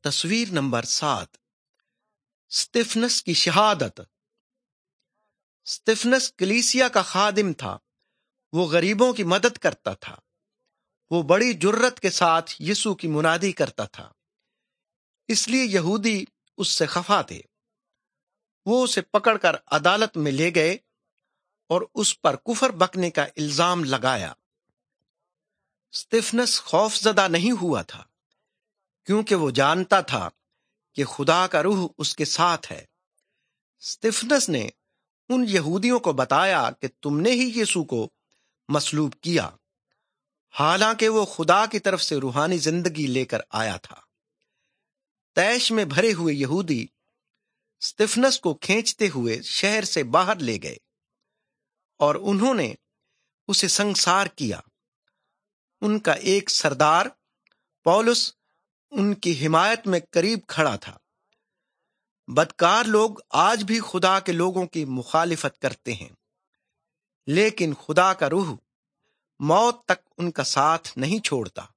تصویر نمبر 7، استفنس کی شہادت۔ استفنس کلیسیا کا خادم تھا، وہ غریبوں کی مدد کرتا تھا، وہ بڑی جرت کے ساتھ یسوع کی منادی کرتا تھا، اس لیے یہودی اس سے خفا تھے۔ وہ اسے پکڑ کر عدالت میں لے گئے اور اس پر کفر بکنے کا الزام لگایا۔ استفنس خوف زدہ نہیں ہوا تھا، کیونکہ وہ جانتا تھا کہ خدا کا روح اس کے ساتھ ہے۔ استفنس نے ان یہودیوں کو بتایا کہ تم نے ہی یسوع کو مصلوب کیا، حالانکہ وہ خدا کی طرف سے روحانی زندگی لے کر آیا تھا۔ طیش میں بھرے ہوئے یہودی استفنس کو کھینچتے ہوئے شہر سے باہر لے گئے اور انہوں نے اسے سنگسار کیا۔ ان کا ایک سردار پولس ان کی حمایت میں قریب کھڑا تھا۔ بدکار لوگ آج بھی خدا کے لوگوں کی مخالفت کرتے ہیں، لیکن خدا کا روح موت تک ان کا ساتھ نہیں چھوڑتا۔